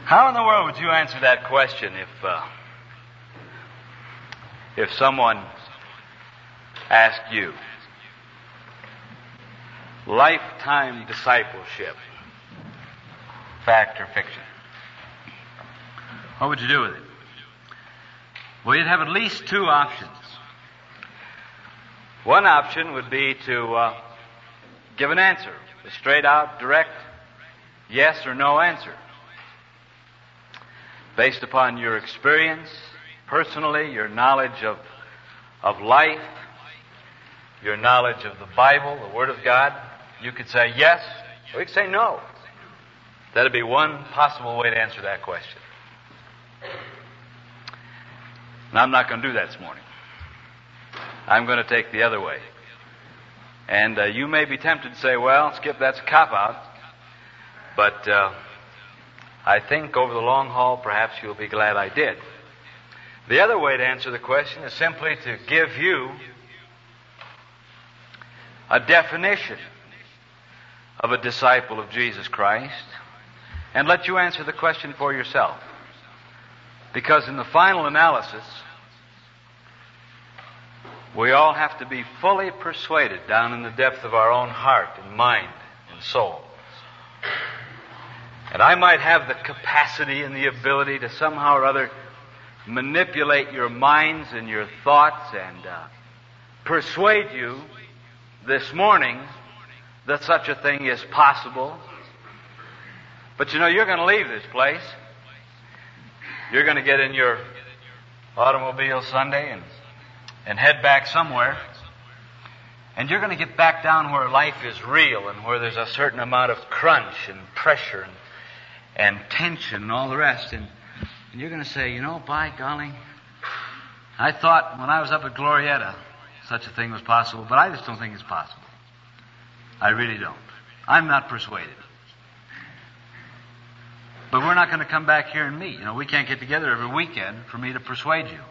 How in the world would you answer that question if someone asked you? Lifetime discipleship, fact or fiction? What would you do with it? Well, you'd have at least two options. One option would be to give an answer, a straight out, direct, yes or no answer, based upon your experience, personally, your knowledge of life, your knowledge of the Bible, the Word of God. You could say yes, or you could say no. That'd be one possible way to answer that question. And I'm not going to do that this morning. I'm going to take the other way. And you may be tempted to say, well, Skip, that's a cop-out. But I think over the long haul, perhaps you'll be glad I did. The other way to answer the question is simply to give you a definition of a disciple of Jesus Christ and let you answer the question for yourself. Because in the final analysis, we all have to be fully persuaded down in the depth of our own heart and mind and soul. And I might have the capacity and the ability to somehow or other manipulate your minds and your thoughts and persuade you this morning that such a thing is possible. But you know, you're going to leave this place. You're going to get in your automobile Sunday and head back somewhere. And you're going to get back down where life is real and where there's a certain amount of crunch and pressure and tension and all the rest. And you're going to say, you know, by golly, I thought when I was up at Glorietta such a thing was possible, but I just don't think it's possible. I really don't. I'm not persuaded. But we're not going to come back here and meet. You know, we can't get together every weekend for me to persuade you.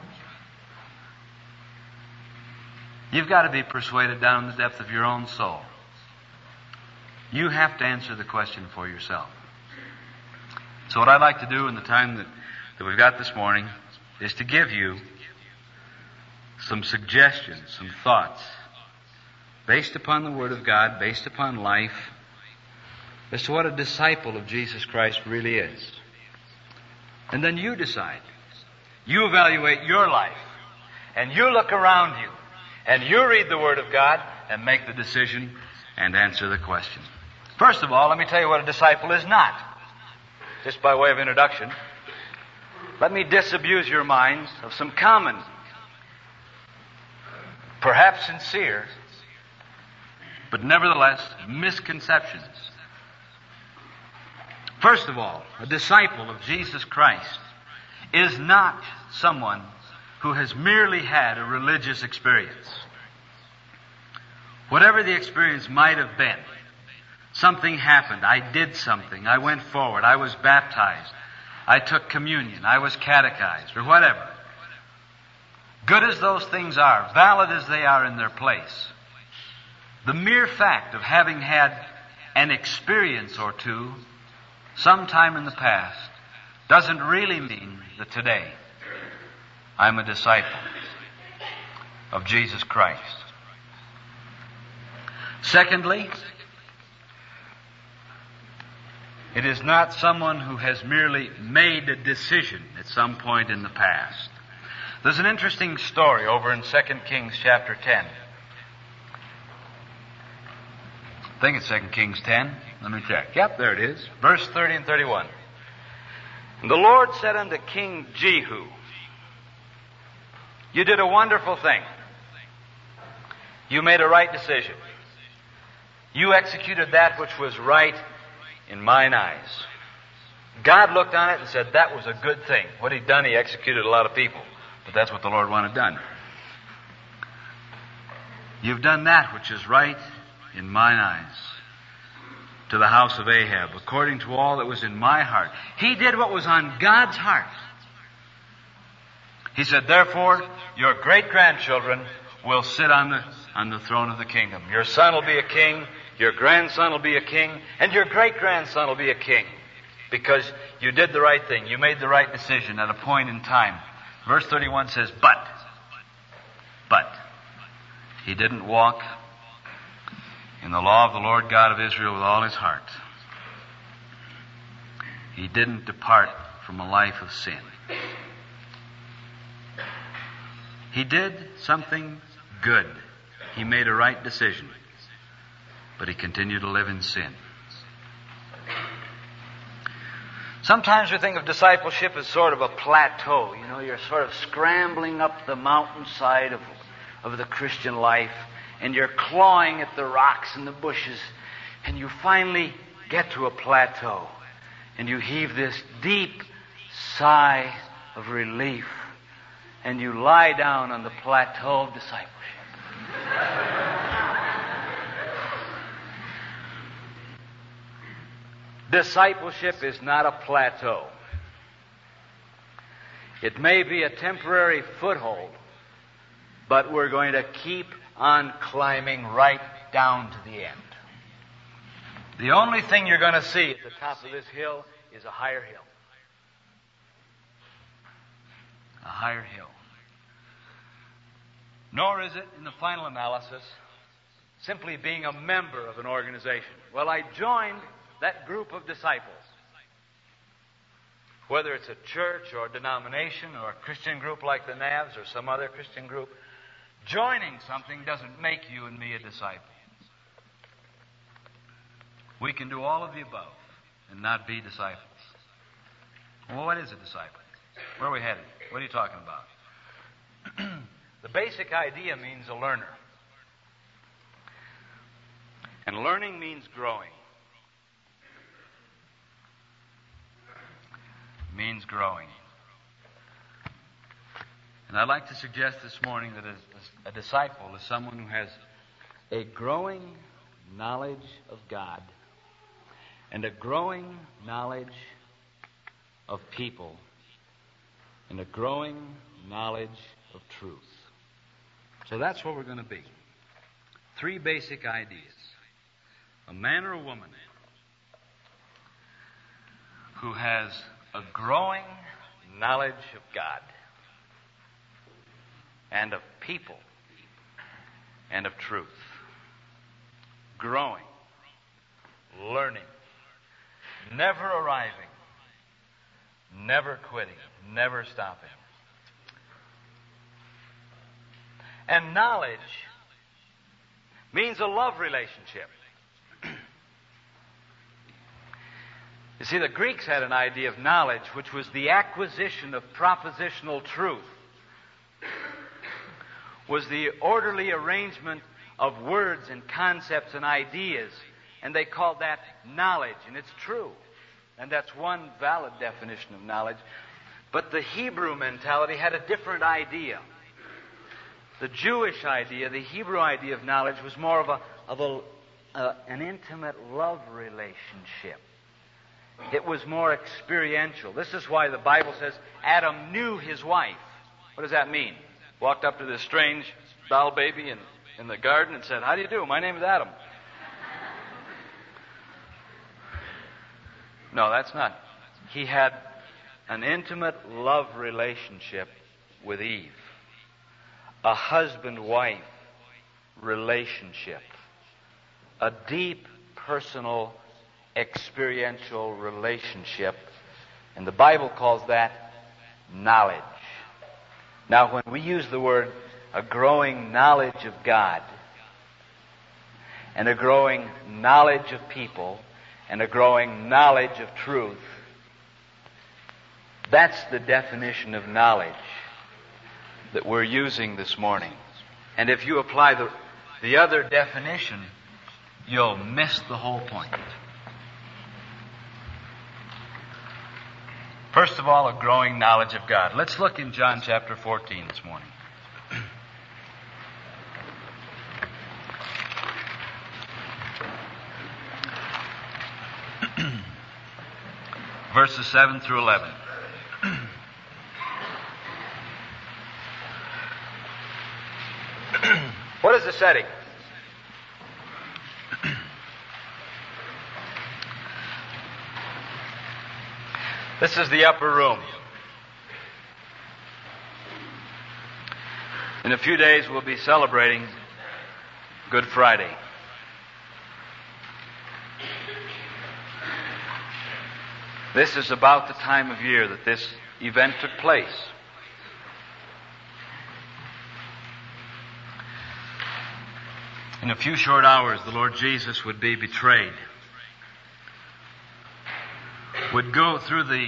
You've got to be persuaded down in the depth of your own soul. You have to answer the question for yourself. So what I'd like to do in the time that we've got this morning is to give you some suggestions, some thoughts, based upon the Word of God, based upon life, as to what a disciple of Jesus Christ really is. And then you decide. You evaluate your life, and you look around you, and you read the Word of God, and make the decision and answer the question. First of all, let me tell you what a disciple is not. Just by way of introduction, let me disabuse your minds of some common, perhaps sincere, but nevertheless misconceptions. First of all, a disciple of Jesus Christ is not someone who has merely had a religious experience. Whatever the experience might have been, something happened, I did something, I went forward, I was baptized, I took communion, I was catechized, or whatever. Good as those things are, valid as they are in their place, the mere fact of having had an experience or two sometime in the past doesn't really mean that today I'm a disciple of Jesus Christ. Secondly, it is not someone who has merely made a decision at some point in the past. There's an interesting story over in 2 Kings chapter 10. I think it's 2 Kings 10. Let me check. Yep, there it is. Verse 30 and 31. And the Lord said unto King Jehu, you did a wonderful thing. You made a right decision. You executed that which was right in mine eyes. God looked on it and said, that was a good thing. What he'd done, he executed a lot of people. But that's what the Lord wanted done. You've done that which is right in mine eyes to the house of Ahab, according to all that was in my heart. He did what was on God's heart. He said, therefore, your great-grandchildren will sit on the throne of the kingdom. Your son will be a king, your grandson will be a king, and your great-grandson will be a king. because you did the right thing. You made the right decision at a point in time. Verse 31 says, but he didn't walk in the law of the Lord God of Israel with all his heart. He didn't depart from a life of sin. He did something good. He made a right decision. But he continued to live in sin. Sometimes we think of discipleship as sort of a plateau. You know, you're sort of scrambling up the mountainside of the Christian life, and you're clawing at the rocks and the bushes, and you finally get to a plateau, and you heave this deep sigh of relief, and you lie down on the plateau of discipleship. Discipleship is not a plateau. It may be a temporary foothold, but we're going to keep on climbing right down to the end. The only thing you're going to see at the top of this hill is a higher hill. A higher hill. Nor is it, in the final analysis, simply being a member of an organization. Well, I joined that group of disciples. Whether it's a church or a denomination or a Christian group like the Navs or some other Christian group, joining something doesn't make you and me a disciple. We can do all of the above and not be disciples. Well, what is a disciple? Where are we headed? What are you talking about? The basic idea means a learner. And learning means growing. Means growing. And I'd like to suggest this morning that a disciple is someone who has a growing knowledge of God and a growing knowledge of people and a growing knowledge of truth. So that's what we're going to be. 3 basic ideas. A man or a woman who has a growing knowledge of God and of people and of truth. Growing, learning, never arriving, never quitting, never stopping. And knowledge means a love relationship. You see, the Greeks had an idea of knowledge, which was the acquisition of propositional truth, was the orderly arrangement of words and concepts and ideas, and they called that knowledge, and it's true. And that's one valid definition of knowledge. But the Hebrew mentality had a different idea. The Jewish idea, the Hebrew idea of knowledge, was more of an intimate love relationship. It was more experiential. This is why the Bible says Adam knew his wife. What does that mean? Walked up to this strange doll baby in the garden and said, "How do you do? My name is Adam." No, that's not. He had an intimate love relationship with Eve. A husband-wife relationship. A deep, personal, experiential relationship. And the Bible calls that knowledge. Now, when we use the word a growing knowledge of God and a growing knowledge of people and a growing knowledge of truth, that's the definition of knowledge that we're using this morning. And if you apply the other definition, you'll miss the whole point. First of all, a growing knowledge of God. Let's look in John chapter 14 this morning. Verses 7 through 11. What is the setting? This is the upper room. In a few days, we'll be celebrating Good Friday. This is about the time of year that this event took place. In a few short hours, the Lord Jesus would be betrayed, would go through the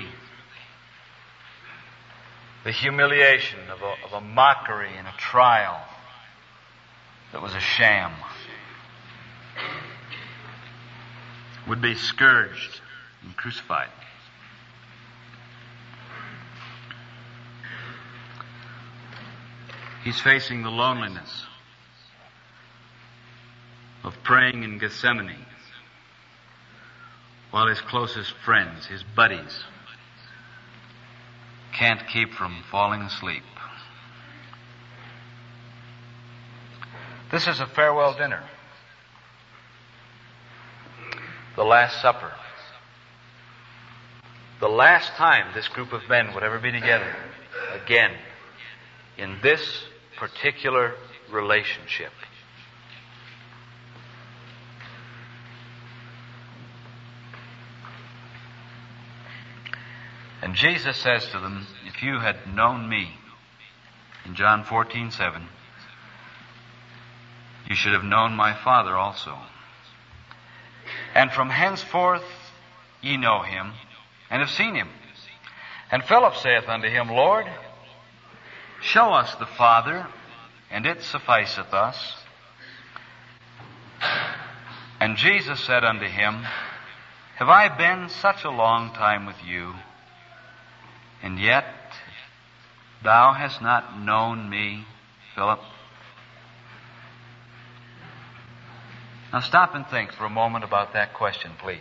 humiliation of a mockery and a trial that was a sham, would be scourged and crucified. He's facing the loneliness of praying in Gethsemane while his closest friends, his buddies, can't keep from falling asleep. This is a farewell dinner, the Last Supper, the last time this group of men would ever be together again in this particular relationship. And Jesus says to them, if you had known me, in John 14:7, you should have known my Father also. And from henceforth ye know him, and have seen him. And Philip saith unto him, Lord, show us the Father, and it sufficeth us. And Jesus said unto him, have I been such a long time with you, and yet thou hast not known me, Philip? Now stop and think for a moment about that question, please.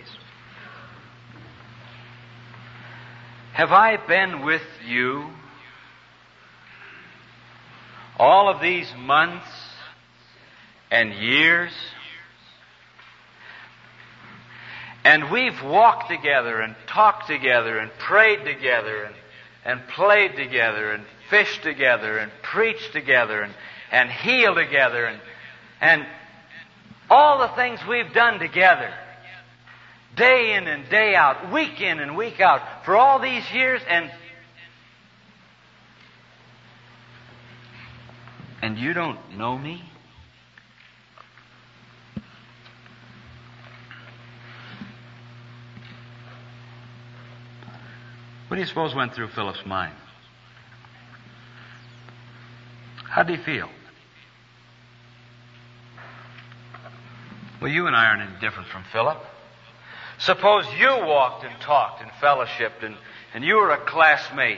Have I been with you all of these months and years? And we've walked together and talked together and prayed together and played together and fished together and preached together and healed together and all the things we've done together, day in and day out, week in and week out, for all these years, and you don't know me? What do you suppose went through Philip's mind? How did he feel? Well, you and I aren't any different from Philip. Suppose you walked and talked and fellowshipped and you were a classmate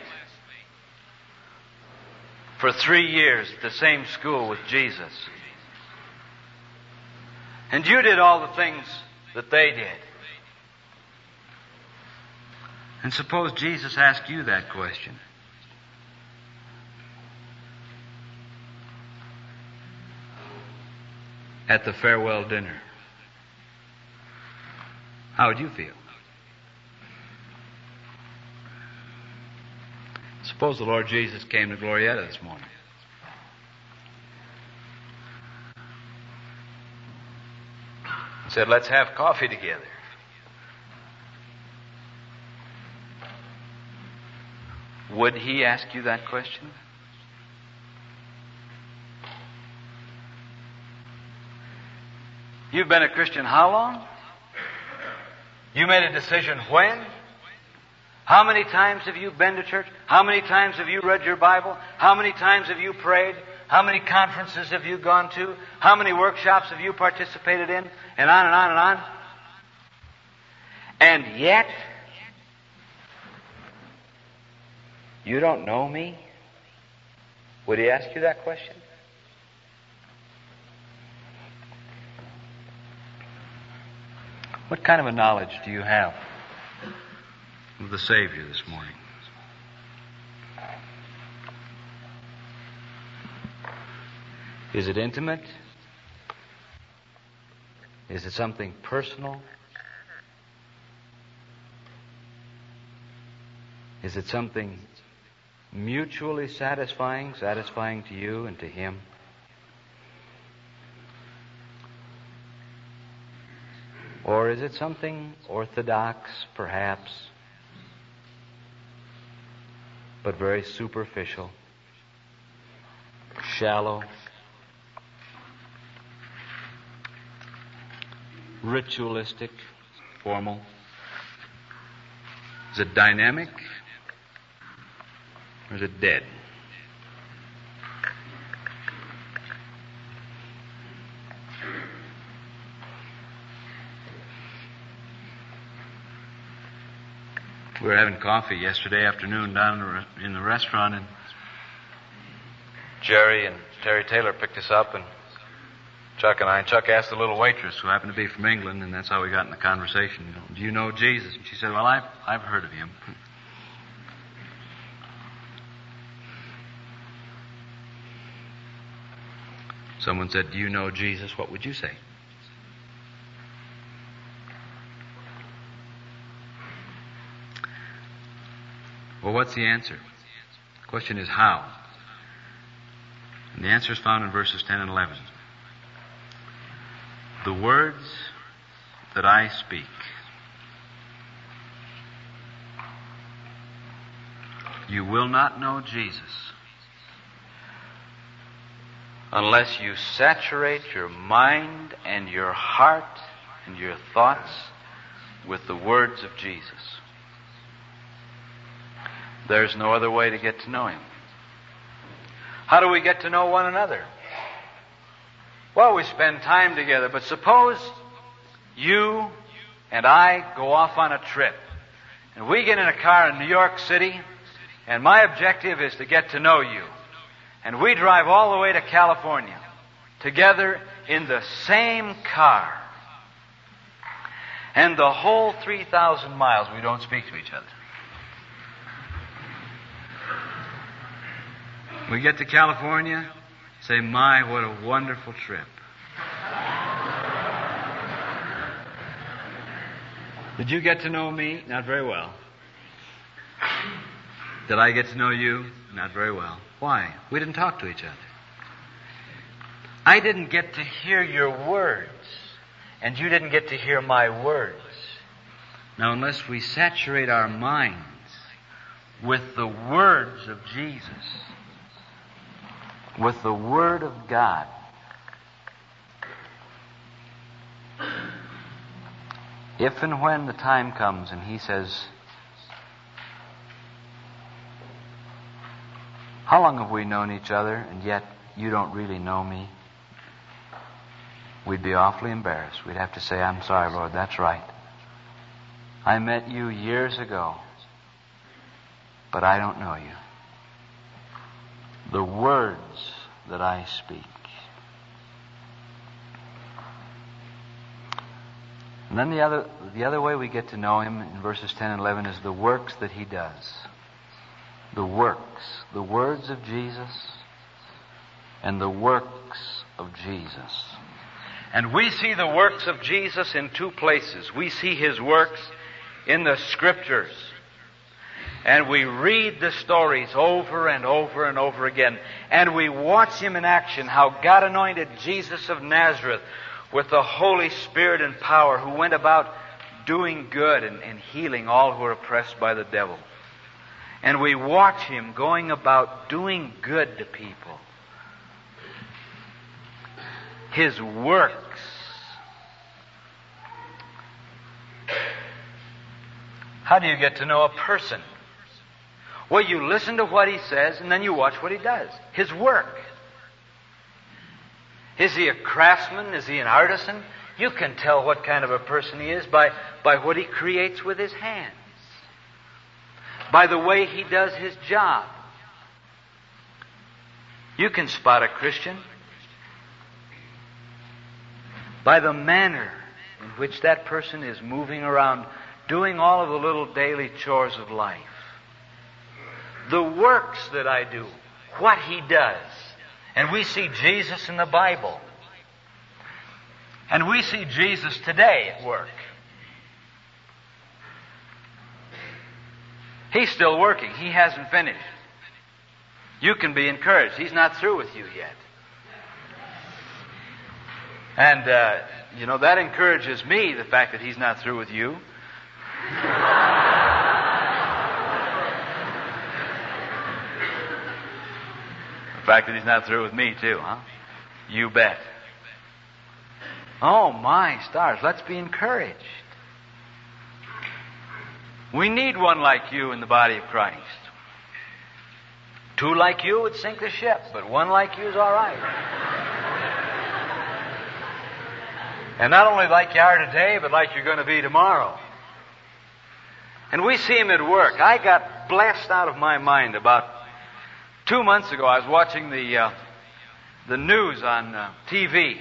for 3 years at the same school with Jesus. And you did all the things that they did. And suppose Jesus asked you that question. At the farewell dinner. How would you feel? Suppose the Lord Jesus came to Glorieta this morning. And said, let's have coffee together. Would he ask you that question? You've been a Christian how long? You made a decision when? How many times have you been to church? How many times have you read your Bible? How many times have you prayed? How many conferences have you gone to? How many workshops have you participated in? And on and on and on. And yet, you don't know me? Would he ask you that question? What kind of a knowledge do you have of the Savior this morning? Is it intimate? Is it something personal? Is it something mutually satisfying to you and to Him? Or is it something orthodox, perhaps, but very superficial, shallow, ritualistic, formal? Is it dynamic, or is it dead? We were having coffee yesterday afternoon down in the restaurant, and Jerry and Terry Taylor picked us up, and Chuck and I. And Chuck asked the little waitress, who happened to be from England, and that's how we got in the conversation. Do you know Jesus? And she said, well, I've heard of Him. Someone said, do you know Jesus? What would you say? Well, what's the answer? The question is how. And the answer is found in verses 10 and 11. The words that I speak, you will not know Jesus unless you saturate your mind and your heart and your thoughts with the words of Jesus. There's no other way to get to know Him. How do we get to know one another? Well, we spend time together, but suppose you and I go off on a trip, and we get in a car in New York City, and my objective is to get to know you. And we drive all the way to California, together in the same car. And the whole 3,000 miles we don't speak to each other. We get to California, say, my, what a wonderful trip. Did you get to know me? Not very well. Did I get to know you? Not very well. Why? We didn't talk to each other. I didn't get to hear your words, and you didn't get to hear my words. Now, unless we saturate our minds with the words of Jesus, with the Word of God, if and when the time comes and He says, how long have we known each other and yet you don't really know me? We'd be awfully embarrassed. We'd have to say, I'm sorry, Lord, that's right. I met you years ago, but I don't know you. The words that I speak. And then the other way we get to know Him in verses 10 and 11 is the works that He does. The works, the words of Jesus and the works of Jesus. And we see the works of Jesus in two places. We see His works in the Scriptures. And we read the stories over and over and over again. And we watch Him in action, how God anointed Jesus of Nazareth with the Holy Spirit and power, who went about doing good and healing all who are oppressed by the devil. And we watch Him going about doing good to people. His works. How do you get to know a person? Well, you listen to what He says and then you watch what He does. His work. Is he a craftsman? Is he an artisan? You can tell what kind of a person he is by what he creates with his hands. By the way he does his job. You can spot a Christian by the manner in which that person is moving around, doing all of the little daily chores of life. The works that I do, what He does. And we see Jesus in the Bible. And we see Jesus today at work. He's still working. He hasn't finished. You can be encouraged. He's not through with you yet. And, that encourages me, the fact that He's not through with you. The fact that He's not through with me, too, huh? You bet. Oh, my stars. Let's be encouraged. We need one like you in the body of Christ. Two like you would sink the ship, but one like you is all right. And not only like you are today, but like you're going to be tomorrow. And we see Him at work. I got blessed out of my mind about 2 months ago. I was watching the news on TV.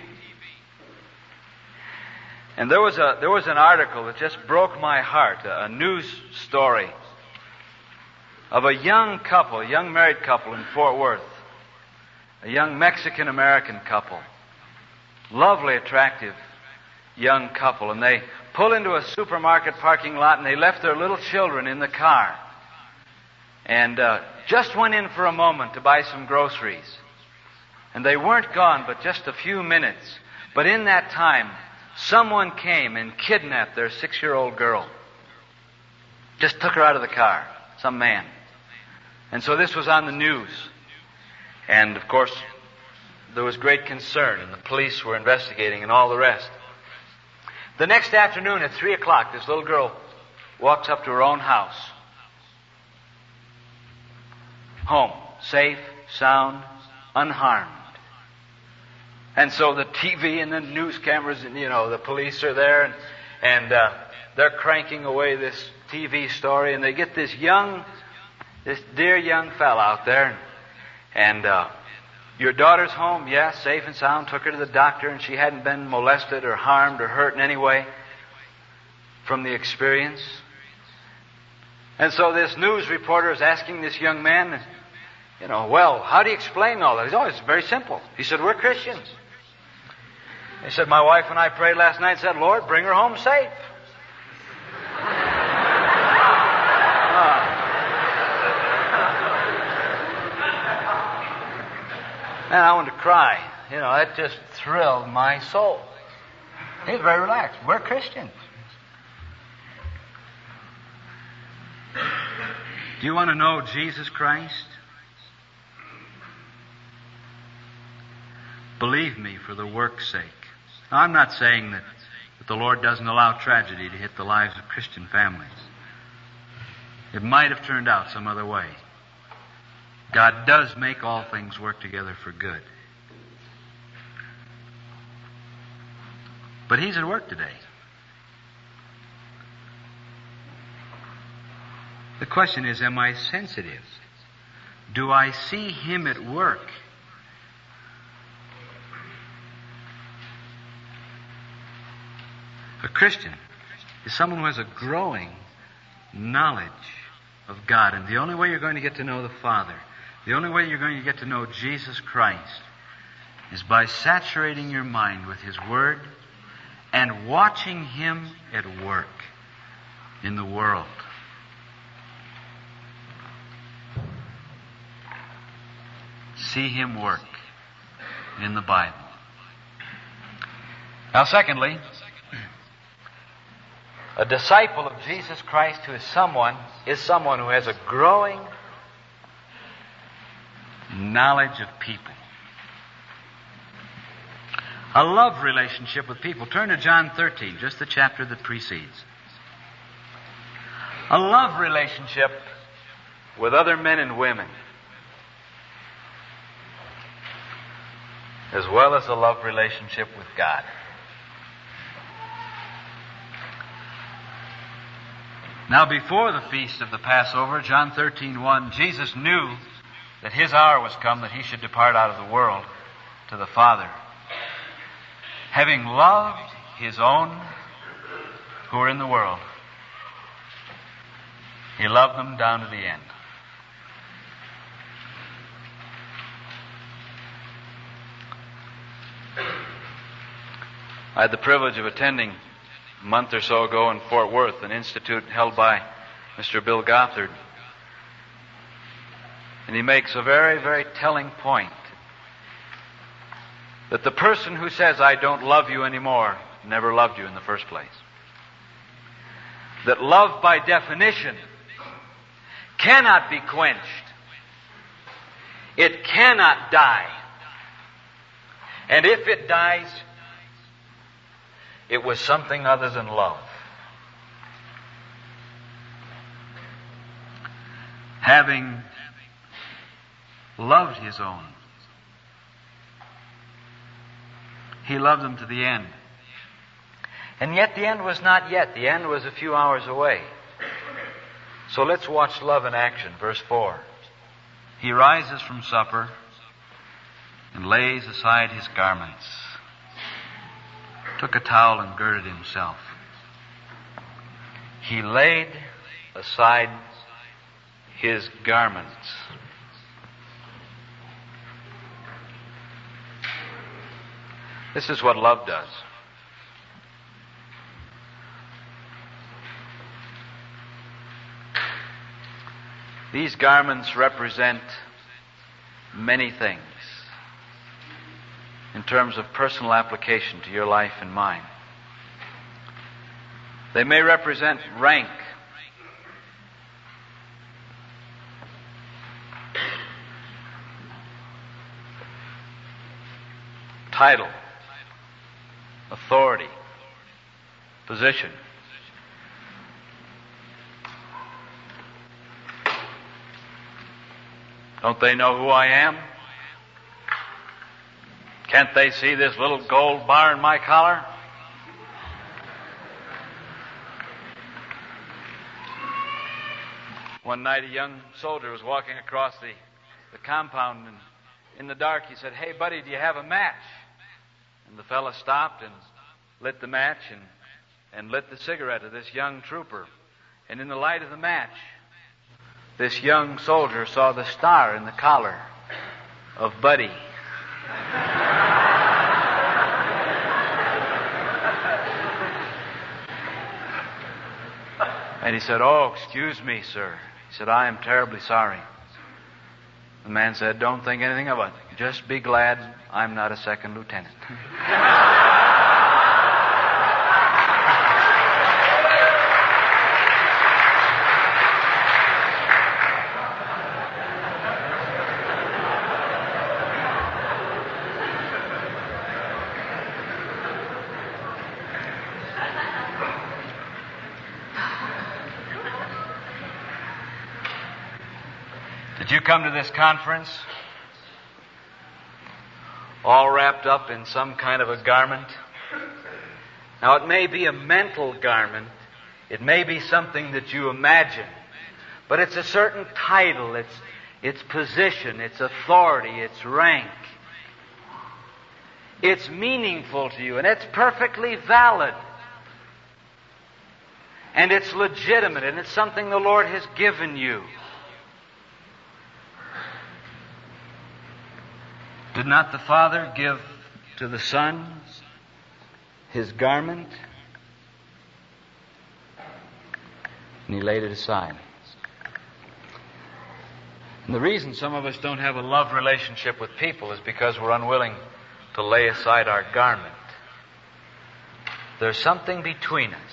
And there was an article that just broke my heart, a news story of a young couple, a young married couple in Fort Worth, a young Mexican-American couple, lovely, attractive young couple, and they pull into a supermarket parking lot and they left their little children in the car and just went in for a moment to buy some groceries. And they weren't gone but just a few minutes. But in that time, someone came and kidnapped their 6-year-old girl. Just took her out of the car, some man. And so this was on the news. And of course, there was great concern, and the police were investigating and all the rest. The next afternoon at 3 o'clock, this little girl walks up to her own house. Home, safe, sound, unharmed. And so the TV and the news cameras and, the police are there and they're cranking away this TV story, and they get this dear young fella out there and your daughter's home, yes, safe and sound, took her to the doctor, and she hadn't been molested or harmed or hurt in any way from the experience. And so this news reporter is asking this young man, well, how do you explain all that? He said, it's very simple. He said, we're Christians. He said, my wife and I prayed last night and said, Lord, bring her home safe. And I wanted to cry. That just thrilled my soul. He was very relaxed. We're Christians. Do you want to know Jesus Christ? Believe me for the work's sake. Now, I'm not saying that the Lord doesn't allow tragedy to hit the lives of Christian families. It might have turned out some other way. God does make all things work together for good. But He's at work today. The question is, am I sensitive? Do I see Him at work? A Christian is someone who has a growing knowledge of God. And the only way you're going to get to know the Father, the only way you're going to get to know Jesus Christ, is by saturating your mind with His Word and watching Him at work in the world. See Him work in the Bible. Now, secondly, a disciple of Jesus Christ who is someone who has a growing knowledge of people. A love relationship with people. Turn to John 13, just the chapter that precedes. A love relationship with other men and women, as well as a love relationship with God. Now, before the feast of the Passover, John 13:1, Jesus knew that His hour was come that He should depart out of the world to the Father. Having loved His own who are in the world, He loved them down to the end. I had the privilege of attending a month or so ago in Fort Worth, an institute held by Mr. Bill Gothard And he makes a very, very telling point. That the person who says, I don't love you anymore, never loved you in the first place. That love by definition cannot be quenched. It cannot die. And if it dies, it was something other than love. Having loved his own, he loved them to the end. And yet the end was not yet. The end was a few hours away. So let's watch love in action. Verse 4. He rises from supper and lays aside his garments, took a towel and girded himself. He laid aside his garments. This is what love does. These garments represent many things in terms of personal application to your life and mine. They may represent rank, title, authority, position. Don't they know who I am? Can't they see this little gold bar in my collar? One night a young soldier was walking across the compound, and in the dark he said, "Hey buddy, do you have a match?" And the fellow stopped and lit the match and lit the cigarette of this young trooper. And in the light of the match, this young soldier saw the star in the collar of Buddy. And he said, "Oh, excuse me, sir." He said, "I am terribly sorry." The man said, "Don't think anything of it. Just be glad I'm not a second lieutenant." Did you come to this conference all wrapped up in some kind of a garment? Now, it may be a mental garment. It may be something that you imagine. But it's a certain title, its position, its authority, its rank. It's meaningful to you, and it's perfectly valid. And it's legitimate, and it's something the Lord has given you. Did not the Father give to the Son His garment? And He laid it aside. And the reason some of us don't have a love relationship with people is because we're unwilling to lay aside our garment. There's something between us.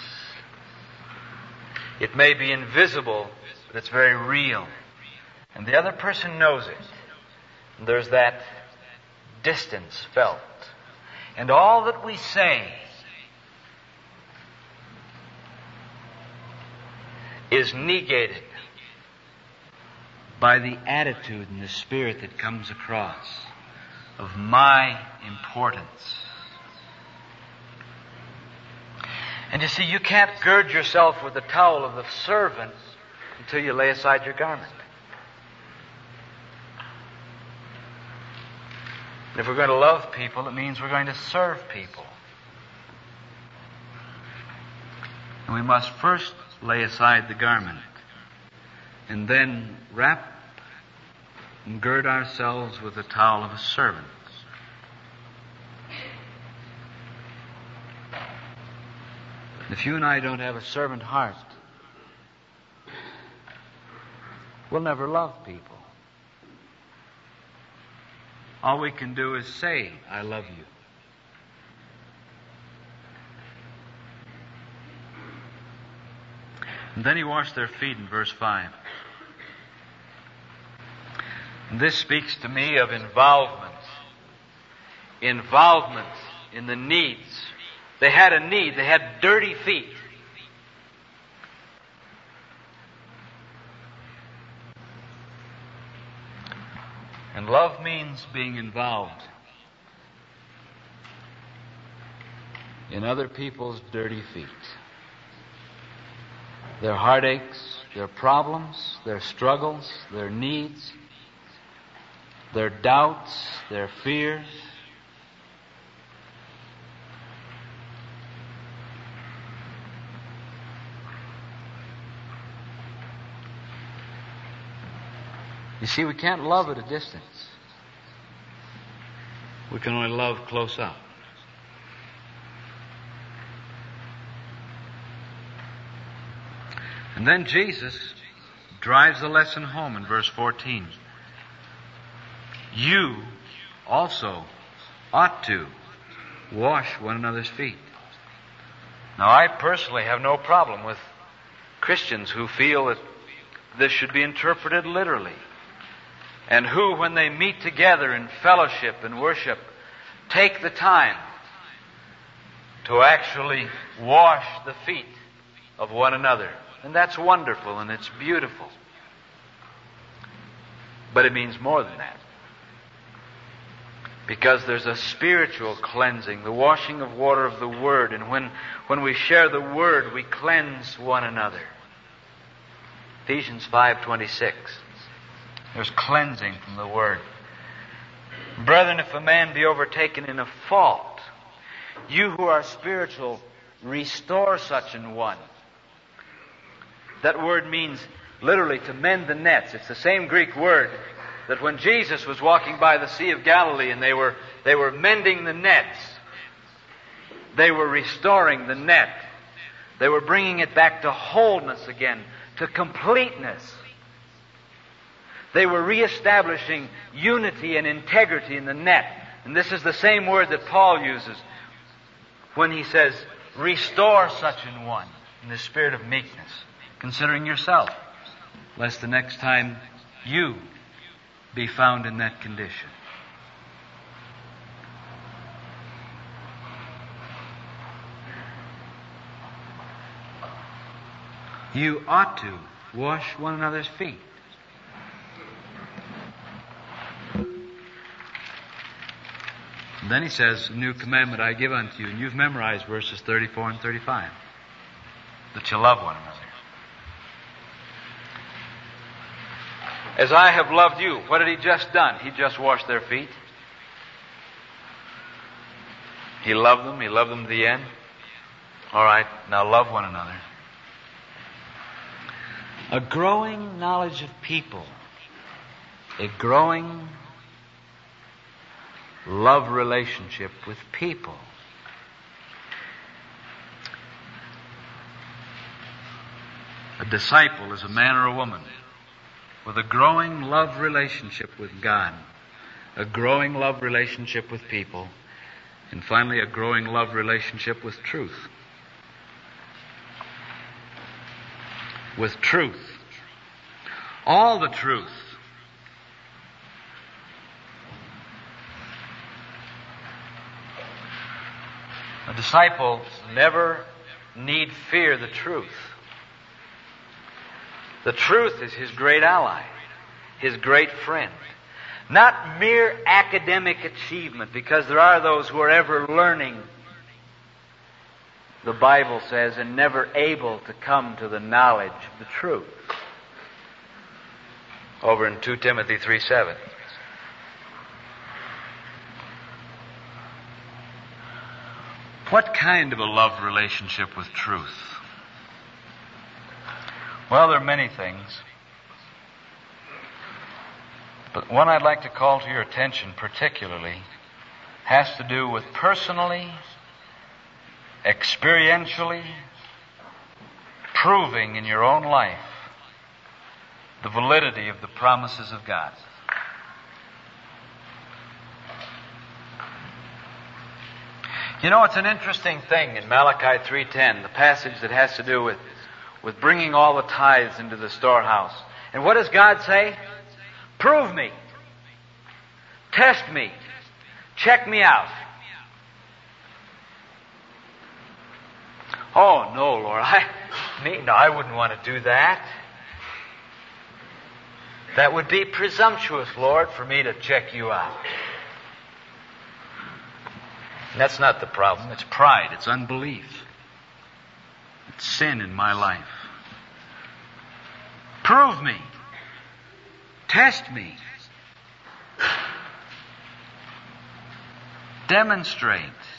It may be invisible, but it's very real. And the other person knows it. And there's that distance felt. And all that we say is negated by the attitude and the spirit that comes across of my importance. And you see, you can't gird yourself with the towel of the servant until you lay aside your garment. If we're going to love people, it means we're going to serve people. And we must first lay aside the garment and then wrap and gird ourselves with the towel of a servant. If you and I don't have a servant heart, we'll never love people. All we can do is say, I love you. And then he washed their feet in verse 5. And this speaks to me of involvement. Involvement in the needs. They had a need. They had dirty feet. And love means being involved in other people's dirty feet. Their heartaches, their problems, their struggles, their needs, their doubts, their fears. You see, we can't love at a distance. We can only love close up. And then Jesus drives the lesson home in verse 14. You also ought to wash one another's feet. Now, I personally have no problem with Christians who feel that this should be interpreted literally, and who, when they meet together in fellowship and worship, take the time to actually wash the feet of one another. And that's wonderful and it's beautiful. But it means more than that. Because there's a spiritual cleansing, the washing of water of the Word. And when we share the Word, we cleanse one another. Ephesians 5:26. There's cleansing from the Word. Brethren, if a man be overtaken in a fault, you who are spiritual, restore such an one. That word means literally to mend the nets. It's the same Greek word that when Jesus was walking by the Sea of Galilee and they were mending the nets, they were restoring the net. They were bringing it back to wholeness again, to completeness. They were reestablishing unity and integrity in the net. And this is the same word that Paul uses when he says, restore such an one in the spirit of meekness, considering yourself, lest the next time you be found in that condition. You ought to wash one another's feet. And then he says, a new commandment I give unto you. And you've memorized verses 34 and 35. That you love one another. As I have loved you. What had he just done? He just washed their feet. He loved them. He loved them to the end. All right, now love one another. A growing knowledge of people. A growing love relationship with people. A disciple is a man or a woman with a growing love relationship with God, a growing love relationship with people, and finally a growing love relationship with truth. With truth. All the truth. A disciple never need fear the truth. The truth is his great ally, his great friend. Not mere academic achievement, because there are those who are ever learning, the Bible says, and never able to come to the knowledge of the truth. Over in 2 Timothy 3:7. What kind of a love relationship with truth? Well, there are many things. But one I'd like to call to your attention particularly has to do with personally, experientially proving in your own life the validity of the promises of God. You know, it's an interesting thing in Malachi 3:10, the passage that has to do with bringing all the tithes into the storehouse. And what does God say? Prove me. Test me. Check me out. Oh, no, Lord. I wouldn't want to do that. That would be presumptuous, Lord, for me to check you out. And that's not the problem. It's pride. It's unbelief. It's sin in my life. Prove me. Test me. Demonstrate.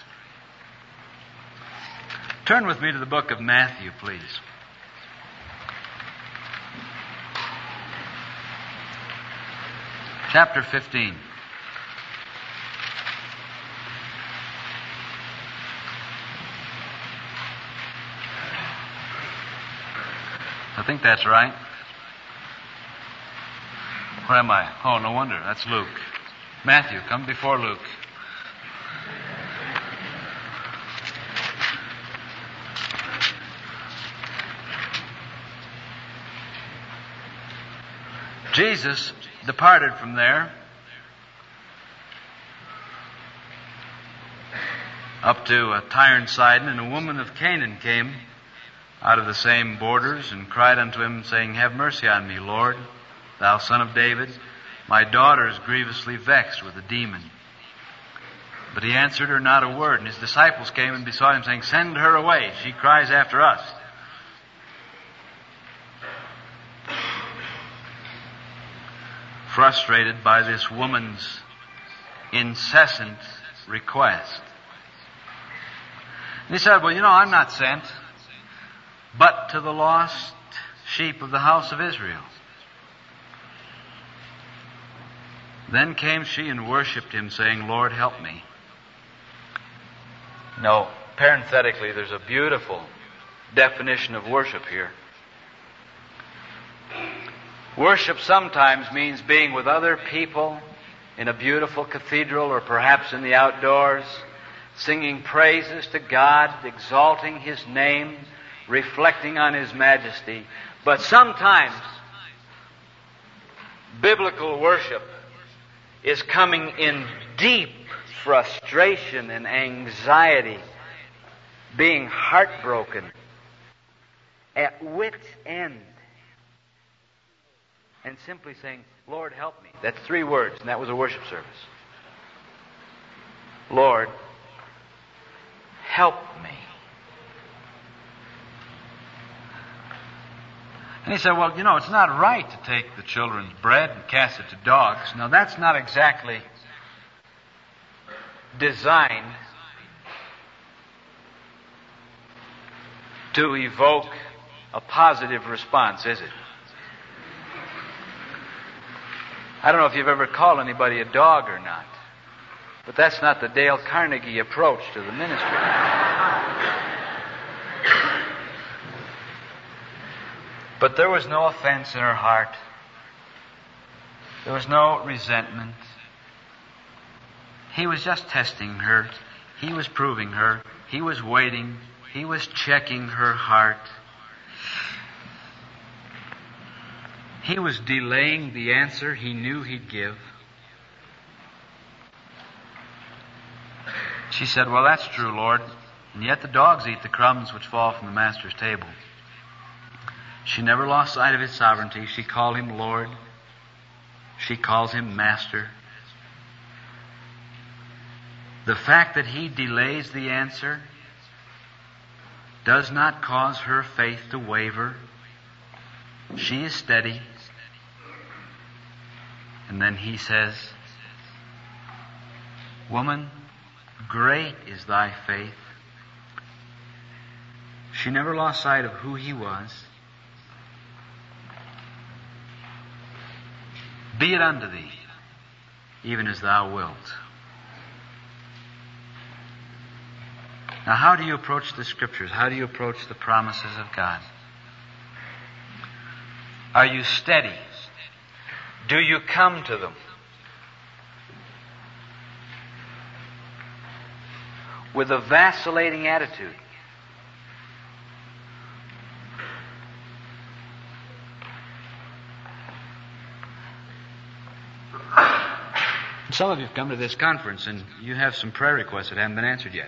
Turn with me to the book of Matthew, please. Chapter 15. I think that's right. Where am I? Oh, no wonder. That's Luke. Matthew, come before Luke. Jesus departed from there up to Tyre and Sidon, and a woman of Canaan came out of the same borders and cried unto him, saying, Have mercy on me, Lord, thou son of David. My daughter is grievously vexed with a demon. But he answered her not a word. And his disciples came and besought him, saying, Send her away. She cries after us. Frustrated by this woman's incessant request. And he said, Well, I'm not sent but to the lost sheep of the house of Israel. Then came she and worshipped him, saying, Lord, help me. No, parenthetically, there's a beautiful definition of worship here. Worship sometimes means being with other people in a beautiful cathedral or perhaps in the outdoors, singing praises to God, exalting His name, reflecting on His majesty. But sometimes biblical worship is coming in deep frustration and anxiety, being heartbroken, at wit's end, and simply saying, Lord, help me. That's 3 words, and that was a worship service. Lord, help me. And he said, well, it's not right to take the children's bread and cast it to dogs. Now, that's not exactly designed to evoke a positive response, is it? I don't know if you've ever called anybody a dog or not, but that's not the Dale Carnegie approach to the ministry. But there was no offense in her heart. There was no resentment. He was just testing her. He was proving her. He was waiting. He was checking her heart. He was delaying the answer he knew he'd give. She said, well, that's true, Lord. And yet the dogs eat the crumbs which fall from the master's table. She never lost sight of His sovereignty. She called Him Lord. She calls Him Master. The fact that He delays the answer does not cause her faith to waver. She is steady. And then He says, Woman, great is thy faith. She never lost sight of who He was. Be it unto thee, even as thou wilt. Now, how do you approach the Scriptures? How do you approach the promises of God? Are you steady? Do you come to them? with a vacillating attitude. Some of you have come to this conference and you have some prayer requests that haven't been answered yet.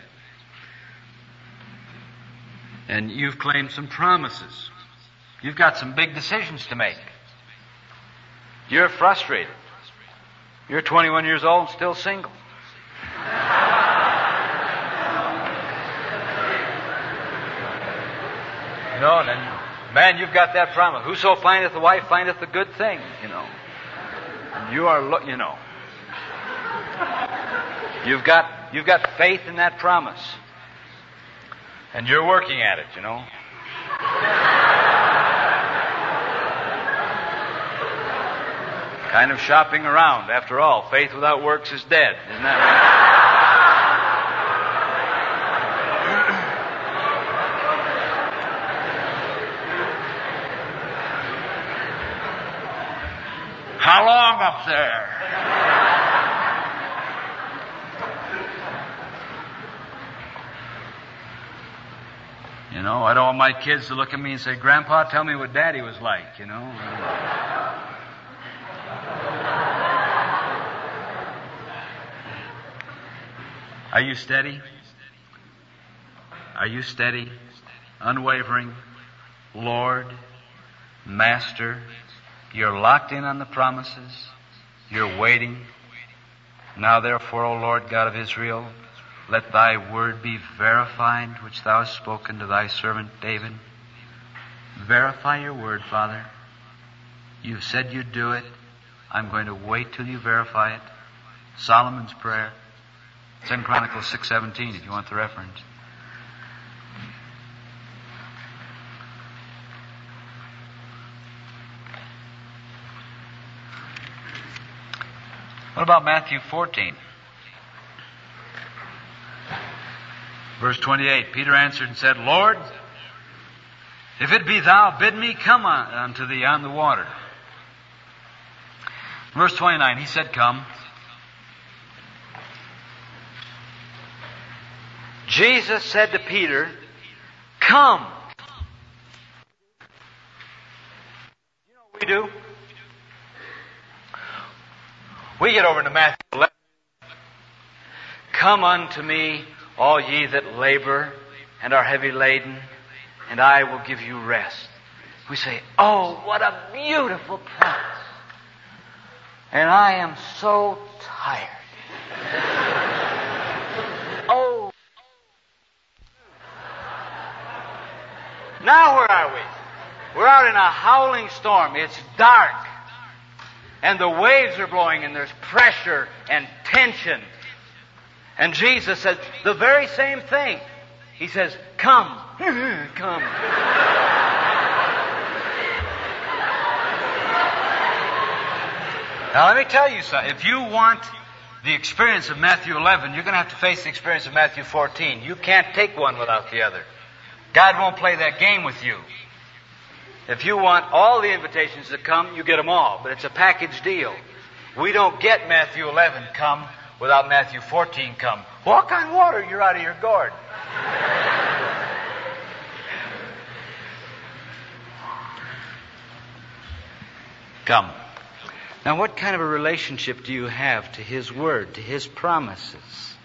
And you've claimed some promises. You've got some big decisions to make. You're frustrated. You're 21 years old and still single. You know, and then, man, you've got that promise. Whoso findeth a wife findeth a good thing, you know. And you are, you know. You've got faith in that promise. And you're working at it, you know. Kind of shopping around. After all, faith without works is dead. Isn't that right? How long up there? You know, I don't want my kids to look at me and say, Grandpa, tell me what Daddy was like, you know. Are you steady? Are you steady? Unwavering? Lord? Master? You're locked in on the promises? You're waiting? Now therefore, O Lord God of Israel, let thy word be verified, which thou hast spoken to thy servant David. Verify your word, Father. You've said you'd do it. I'm going to wait till you verify it. Solomon's prayer. 2 Chronicles 6:17, if you want the reference. What about Matthew 14? Verse 28, Peter answered and said, Lord, if it be thou, bid me come unto thee on the water. Verse 29, he said, come. Jesus said to Peter, come. You know what we do? We get over to Matthew 11. Come unto me, all ye that labor and are heavy laden, and I will give you rest. We say, oh, what a beautiful promise. And I am so tired. Oh. Now where are we? We're out in a howling storm. It's dark. And the waves are blowing and there's pressure and tension. And Jesus says the very same thing. He says, come. Come. Now let me tell you something. If you want the experience of Matthew 11, you're going to have to face the experience of Matthew 14. You can't take one without the other. God won't play that game with you. If you want all the invitations to come, you get them all. But it's a package deal. We don't get Matthew 11 come without Matthew 14 come. Walk on water, you're out of your gourd. Come. Now, what kind of a relationship do you have to His Word, to His promises?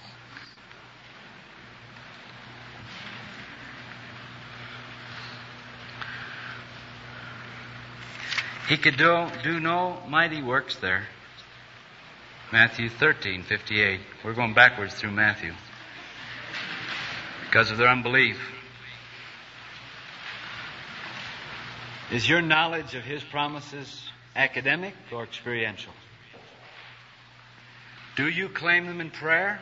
He could do no mighty works there. Matthew 13:58. We're going backwards through Matthew because of their unbelief. Is your knowledge of His promises academic or experiential? Do you claim them in prayer?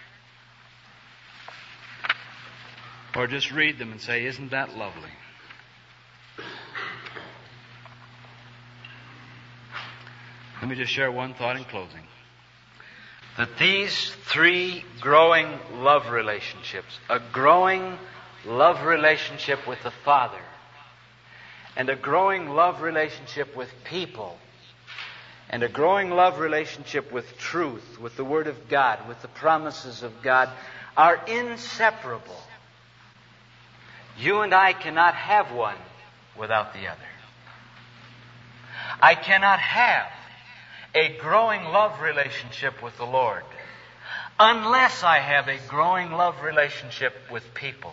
Or just read them and say, isn't that lovely? Let me just share one thought in closing. That these three growing love relationships, a growing love relationship with the Father, and a growing love relationship with people, and a growing love relationship with truth, with the Word of God, with the promises of God, are inseparable. You and I cannot have one without the other. I cannot have a growing love relationship with the Lord unless I have a growing love relationship with people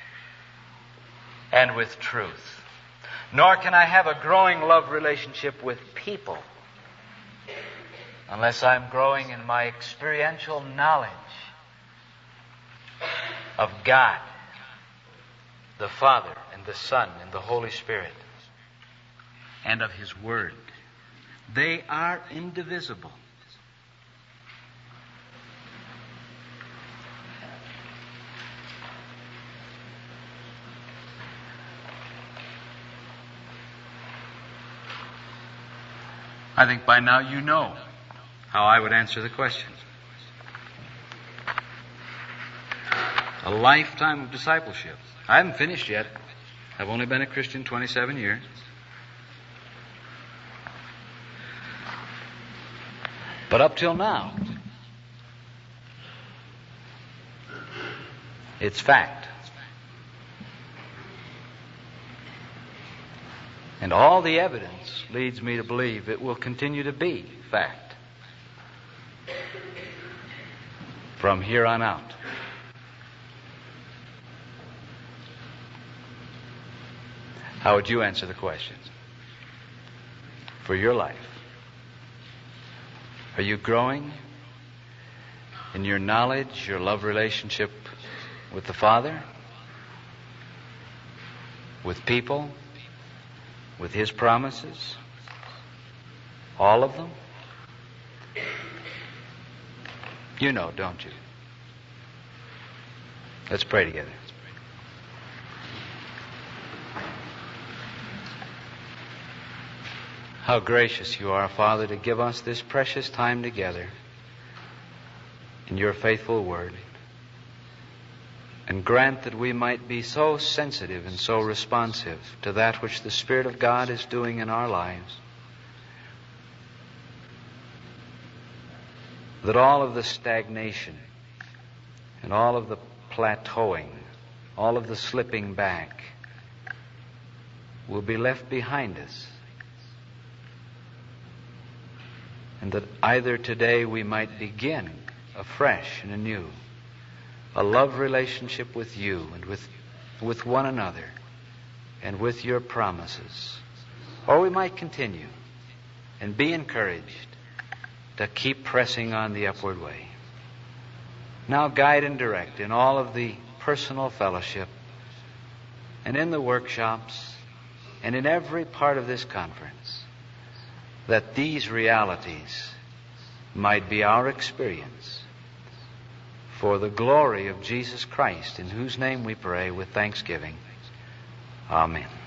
and with truth. Nor can I have a growing love relationship with people unless I'm growing in my experiential knowledge of God, the Father and the Son and the Holy Spirit, and of His Word. They are indivisible. I think by now you know how I would answer the question. A lifetime of discipleship. I haven't finished yet. I've only been a Christian 27 years. But up till now, it's fact. And all the evidence leads me to believe it will continue to be fact from here on out. How would you answer the question for your life? Are you growing in your knowledge, your love relationship with the Father, with people, with His promises? All of them? You know, don't you? Let's pray together. How gracious you are, Father, to give us this precious time together in your faithful word. And grant that we might be so sensitive and so responsive to that which the Spirit of God is doing in our lives, that all of the stagnation and all of the plateauing, all of the slipping back will be left behind us. And that either today we might begin afresh and anew a love relationship with you and with one another and with your promises. Or we might continue and be encouraged to keep pressing on the upward way. Now guide and direct in all of the personal fellowship and in the workshops and in every part of this conference, that these realities might be our experience for the glory of Jesus Christ, in whose name we pray with thanksgiving. Amen.